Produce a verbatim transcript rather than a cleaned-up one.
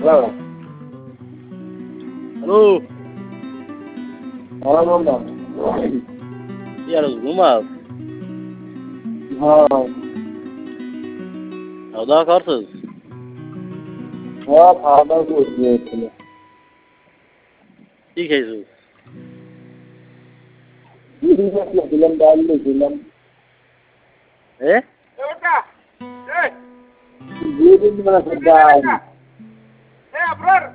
Hello হ্যাঁ বাবা। কি আর ঘুমাও? হ্যাঁ খাওয়া দাওয়া করছিস? হ্যাঁ খাওয়া দাওয়া করছি এখানে। কি খাইছিস? দিলাম ডাল দিলাম এ দিয়ে দিন ডাল